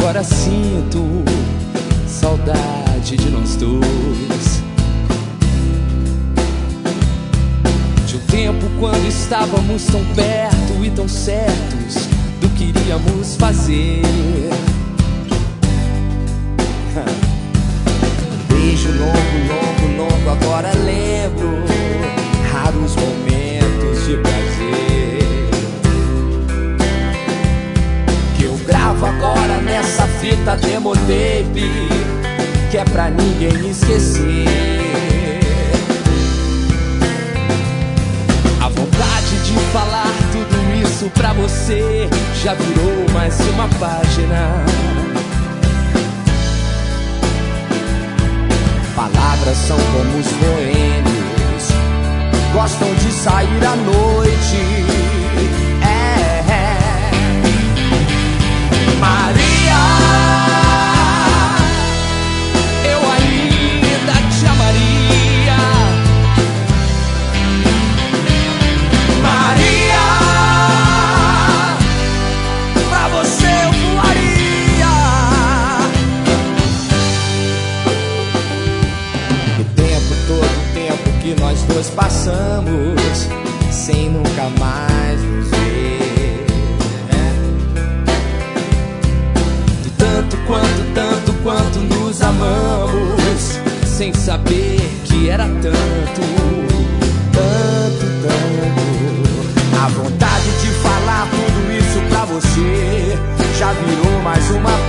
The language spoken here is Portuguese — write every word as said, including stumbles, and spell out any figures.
agora sinto saudade de nós dois. De um tempo quando estávamos tão perto e tão certos do que iríamos fazer. Um beijo longo, longo, longo, agora lembro raros momentos de prazer que eu gravo agora nessa fita demo tape, que é pra ninguém esquecer. A vontade de falar tudo isso pra você já virou mais uma página. Palavras são como os boêmios, gostam de sair à noite. É, é. Maria, eu ainda te amaria. Maria, pra você eu voaria. O tempo, todo o tempo que nós dois passamos sem nunca mais nos ver, né? Do tanto quanto, tanto quanto nos amamos, sem saber que era tanto, tanto, tanto. A vontade de falar tudo isso pra você já virou mais uma